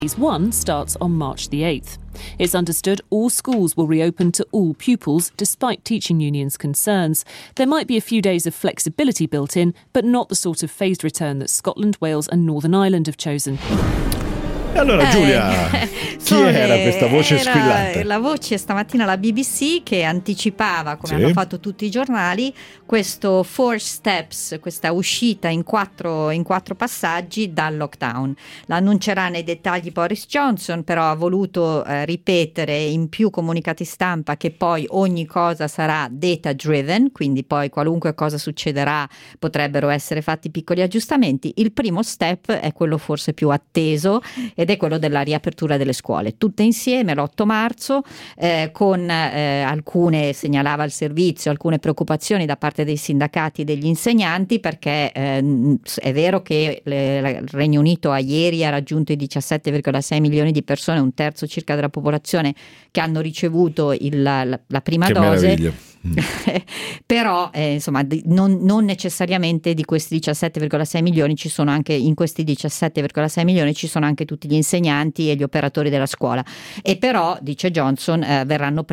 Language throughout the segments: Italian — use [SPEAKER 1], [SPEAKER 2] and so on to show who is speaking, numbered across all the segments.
[SPEAKER 1] Phase 1 starts on March the 8th. It's understood all schools will reopen to all pupils, despite teaching unions' concerns. There might be a few days of flexibility built in, but not the sort of phased return that Scotland, Wales and Northern Ireland have chosen.
[SPEAKER 2] E allora Giulia, chi era questa voce squillante?
[SPEAKER 3] La voce stamattina alla BBC che anticipava, come hanno fatto tutti i giornali, questo 4 steps, questa uscita in quattro passaggi dal lockdown. L'annuncerà nei dettagli Boris Johnson, però ha voluto ripetere in più comunicati stampa che poi ogni cosa sarà data driven, quindi poi qualunque cosa succederà potrebbero essere fatti piccoli aggiustamenti. Il primo step è quello forse più atteso ed è quello della riapertura delle scuole, tutte insieme l'8 marzo, con alcune, segnalava il servizio, alcune preoccupazioni da parte dei sindacati e degli insegnanti, perché è vero che il Regno Unito a ieri ha raggiunto i 17,6 milioni di persone, un terzo circa della popolazione, che hanno ricevuto la prima
[SPEAKER 2] che
[SPEAKER 3] dose.
[SPEAKER 2] Meraviglia.
[SPEAKER 3] Però insomma non necessariamente di questi 17,6 milioni ci sono anche, in questi 17,6 milioni ci sono anche tutti gli insegnanti e gli operatori della scuola, e però dice Johnson verranno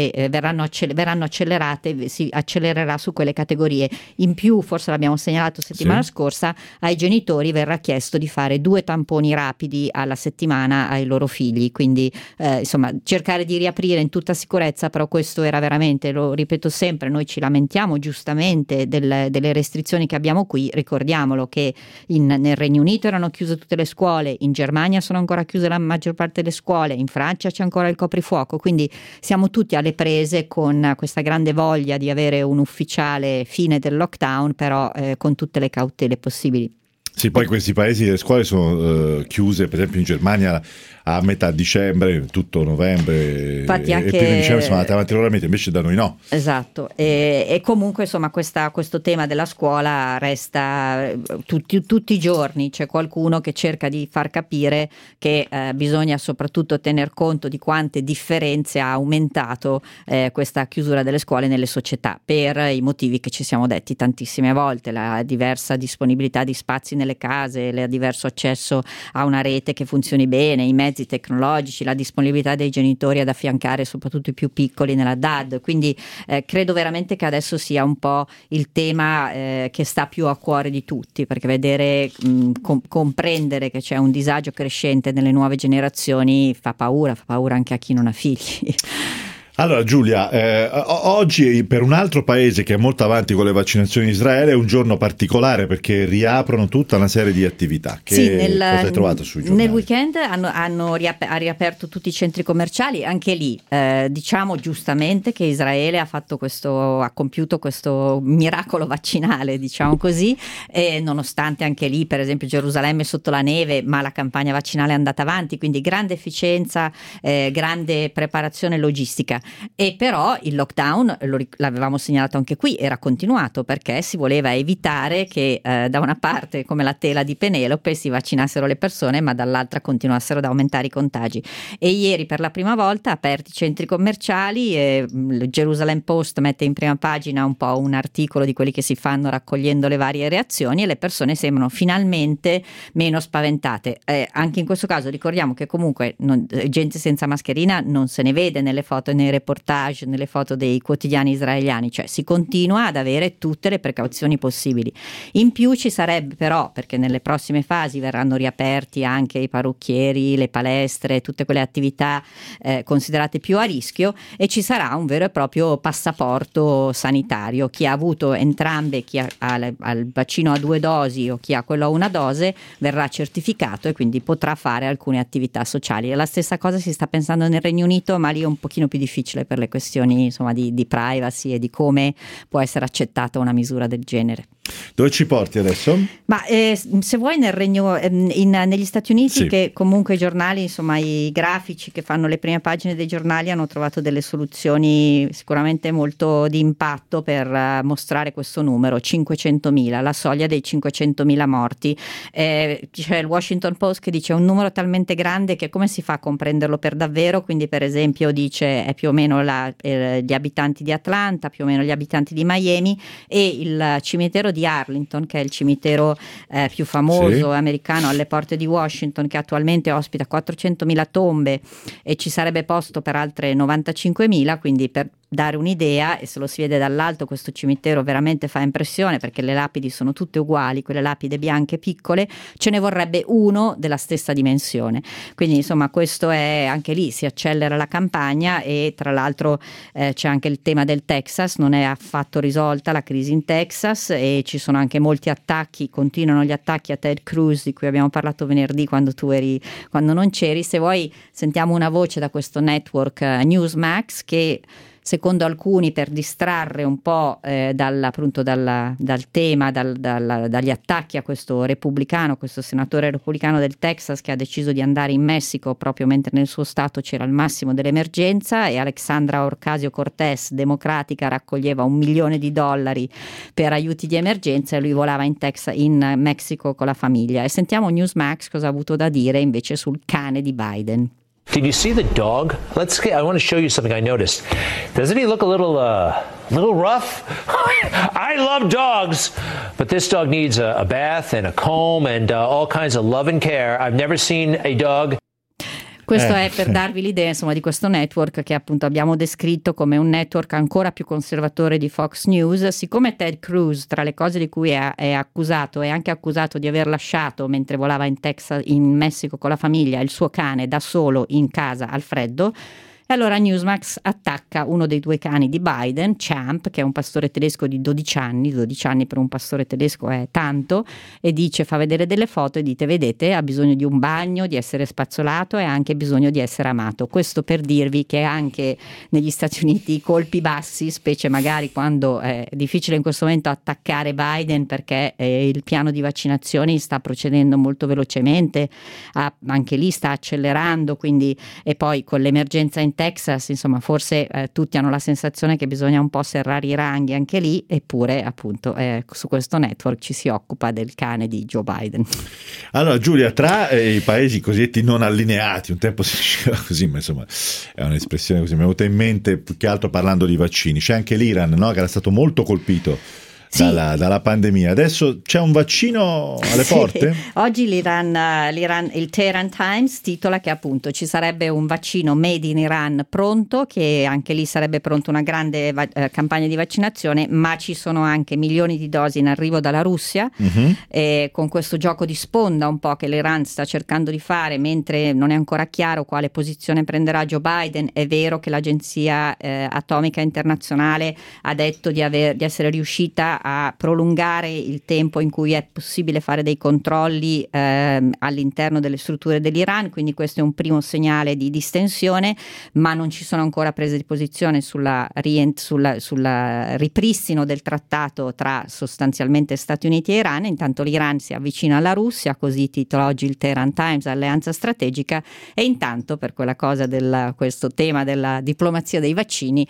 [SPEAKER 3] accelerate, si accelererà su quelle categorie. In più, forse l'abbiamo segnalato settimana scorsa, ai genitori verrà chiesto di fare 2 tamponi rapidi alla settimana ai loro figli, quindi insomma cercare di riaprire in tutta sicurezza. Però questo era veramente, lo ripeto sempre, noi ci lamentiamo giustamente delle restrizioni che abbiamo qui, ricordiamolo che nel Regno Unito erano chiuse tutte le scuole, in Germania sono ancora chiuse la maggior parte delle scuole, in Francia c'è ancora il coprifuoco, quindi siamo tutti alle prese con questa grande voglia di avere un ufficiale fine del lockdown, però con tutte le cautele possibili.
[SPEAKER 2] Sì, poi questi paesi le scuole sono chiuse, per esempio in Germania a metà dicembre, tutto novembre.
[SPEAKER 3] Infatti anche,
[SPEAKER 2] e prima dicembre sono andate avanti loro mesi, invece da noi no.
[SPEAKER 3] Esatto, e comunque insomma questo tema della scuola resta tutti i giorni, c'è qualcuno che cerca di far capire che bisogna soprattutto tener conto di quante differenze ha aumentato questa chiusura delle scuole nelle società, per i motivi che ci siamo detti tantissime volte: la diversa disponibilità di spazi nelle case, il diverso accesso a una rete che funzioni bene, i mezzi tecnologici, la disponibilità dei genitori ad affiancare soprattutto i più piccoli nella DAD. Quindi credo veramente che adesso sia un po' il tema che sta più a cuore di tutti, perché vedere, comprendere che c'è un disagio crescente nelle nuove generazioni fa paura anche a chi non ha figli.
[SPEAKER 2] Allora Giulia, oggi per un altro paese che è molto avanti con le vaccinazioni, Israele, è un giorno particolare perché riaprono tutta una serie di attività. Cosa hai trovato sui giornali?
[SPEAKER 3] Nel weekend ha riaperto tutti i centri commerciali, anche lì diciamo giustamente che Israele ha compiuto questo miracolo vaccinale, diciamo così, e nonostante anche lì per esempio Gerusalemme è sotto la neve, ma la campagna vaccinale è andata avanti, quindi grande efficienza, grande preparazione logistica. E però il lockdown, l'avevamo segnalato anche qui, era continuato perché si voleva evitare che da una parte, come la tela di Penelope, si vaccinassero le persone, ma dall'altra continuassero ad aumentare i contagi. E ieri per la prima volta aperti i centri commerciali, il Jerusalem Post mette in prima pagina un po' un articolo di quelli che si fanno raccogliendo le varie reazioni, e le persone sembrano finalmente meno spaventate. Anche in questo caso ricordiamo che comunque gente senza mascherina non se ne vede nelle foto e nei reportage, nelle foto dei quotidiani israeliani, cioè si continua ad avere tutte le precauzioni possibili. In più ci sarebbe però, perché nelle prossime fasi verranno riaperti anche i parrucchieri, le palestre, tutte quelle attività considerate più a rischio, e ci sarà un vero e proprio passaporto sanitario. Chi ha avuto entrambe, chi ha il vaccino a 2 dosi o chi ha quello a 1 dose, verrà certificato e quindi potrà fare alcune attività sociali. E la stessa cosa si sta pensando nel Regno Unito, ma lì è un pochino più difficile per le questioni insomma di privacy e di come può essere accettata una misura del genere.
[SPEAKER 2] Dove ci porti adesso?
[SPEAKER 3] Ma se vuoi negli Stati Uniti,
[SPEAKER 2] sì,
[SPEAKER 3] che comunque i giornali, insomma i grafici che fanno le prime pagine dei giornali hanno trovato delle soluzioni sicuramente molto di impatto per mostrare questo numero, 500.000, la soglia dei 500.000 morti. C'è il Washington Post che dice un numero talmente grande che come si fa a comprenderlo per davvero, quindi per esempio dice è più o meno gli abitanti di Atlanta, più o meno gli abitanti di Miami, e il cimitero di di Arlington, che è il cimitero più famoso americano alle porte di Washington, che attualmente ospita 400.000 tombe e ci sarebbe posto per altre 95.000, quindi per dare un'idea, e se lo si vede dall'alto questo cimitero veramente fa impressione, perché le lapidi sono tutte uguali, quelle lapidi bianche piccole, ce ne vorrebbe uno della stessa dimensione. Quindi insomma questo è, anche lì si accelera la campagna, e tra l'altro c'è anche il tema del Texas, non è affatto risolta la crisi in Texas, e ci sono anche molti attacchi, continuano gli attacchi a Ted Cruz, di cui abbiamo parlato venerdì quando non c'eri. Se vuoi sentiamo una voce da questo network Newsmax, che secondo alcuni, per distrarre un po' dal tema, dagli attacchi a questo senatore repubblicano del Texas, che ha deciso di andare in Messico proprio mentre nel suo stato c'era il massimo dell'emergenza, e Alexandra Ocasio-Cortez, democratica, raccoglieva $1 milione per aiuti di emergenza, e lui volava in Messico con la famiglia. E sentiamo Newsmax cosa ha avuto da dire invece sul cane di Biden.
[SPEAKER 4] Did you see the dog? I want to show you something I noticed. Doesn't he look a little rough? I love dogs, but this dog needs a bath and a comb and all kinds of love and care. I've never seen a dog.
[SPEAKER 3] Questo è per darvi l'idea, insomma, di questo network, che appunto abbiamo descritto come un network ancora più conservatore di Fox News. Siccome Ted Cruz, tra le cose di cui è accusato, è anche accusato di aver lasciato, mentre volava in Messico con la famiglia, il suo cane da solo in casa al freddo, e allora Newsmax attacca uno dei due cani di Biden, Champ, che è un pastore tedesco di 12 anni per un pastore tedesco è tanto, e fa vedere delle foto e dite: vedete, ha bisogno di un bagno, di essere spazzolato e ha anche bisogno di essere amato. Questo per dirvi che anche negli Stati Uniti i colpi bassi, specie magari quando è difficile in questo momento attaccare Biden, perché il piano di vaccinazioni sta procedendo molto velocemente, anche lì sta accelerando, quindi, e poi con l'emergenza in Texas, insomma, forse tutti hanno la sensazione che bisogna un po' serrare i ranghi anche lì, eppure appunto su questo network ci si occupa del cane di Joe Biden.
[SPEAKER 2] Allora Giulia, tra i paesi cosiddetti non allineati, un tempo si diceva così, ma insomma è un'espressione così, mi è venuta in mente più che altro parlando di vaccini, c'è anche l'Iran, no? Che era stato molto colpito dalla pandemia. Adesso c'è un vaccino alle porte?
[SPEAKER 3] Oggi l'Iran, il Tehran Times titola che appunto ci sarebbe un vaccino made in Iran pronto, che anche lì sarebbe pronta una grande campagna di vaccinazione, ma ci sono anche milioni di dosi in arrivo dalla Russia, con questo gioco di sponda un po' che l'Iran sta cercando di fare, mentre non è ancora chiaro quale posizione prenderà Joe Biden. È vero che l'Agenzia Atomica Internazionale ha detto di essere riuscita a prolungare il tempo in cui è possibile fare dei controlli all'interno delle strutture dell'Iran, quindi questo è un primo segnale di distensione, ma non ci sono ancora prese di posizione sul ripristino del trattato tra sostanzialmente Stati Uniti e Iran. Intanto l'Iran si avvicina alla Russia, così titola oggi il Tehran Times, alleanza strategica, e intanto per quella cosa questo tema della diplomazia dei vaccini,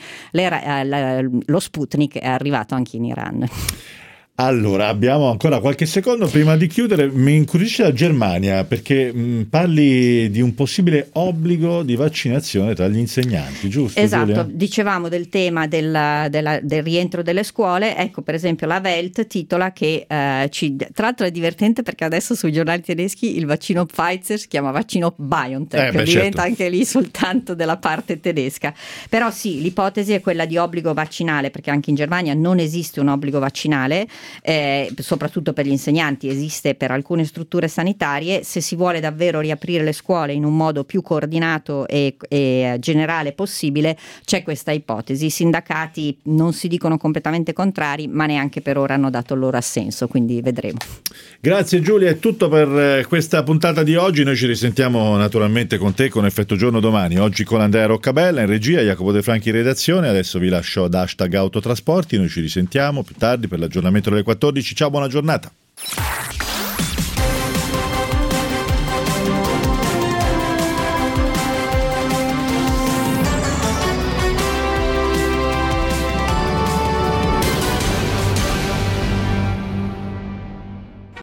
[SPEAKER 3] lo Sputnik è arrivato anche in Iran.
[SPEAKER 2] Allora, abbiamo ancora qualche secondo prima di chiudere. Mi incuriosisce la Germania, perché parli di un possibile obbligo di vaccinazione tra gli insegnanti, giusto?
[SPEAKER 3] Esatto,
[SPEAKER 2] Giulia?
[SPEAKER 3] dicevamo del tema del rientro delle scuole. Ecco, per esempio la Welt titola che tra l'altro è divertente perché adesso sui giornali tedeschi il vaccino Pfizer si chiama vaccino BioNTech, diventa
[SPEAKER 2] certo.
[SPEAKER 3] Anche lì soltanto della parte tedesca. Però sì, l'ipotesi è quella di obbligo vaccinale, perché anche in Germania non esiste un obbligo vaccinale, soprattutto per gli insegnanti, esiste per alcune strutture sanitarie. Se si vuole davvero riaprire le scuole in un modo più coordinato e generale possibile, c'è questa ipotesi. I sindacati non si dicono completamente contrari, ma neanche per ora hanno dato il loro assenso, quindi vedremo.
[SPEAKER 2] Grazie Giulia, è tutto per questa puntata di oggi. Noi ci risentiamo naturalmente con te con Effetto Giorno domani, oggi con Andrea Roccabella in regia, Jacopo De Franchi in redazione. Adesso vi lascio ad #autotrasporti, noi ci risentiamo più tardi per l'aggiornamento delle 14. Ciao, buona giornata.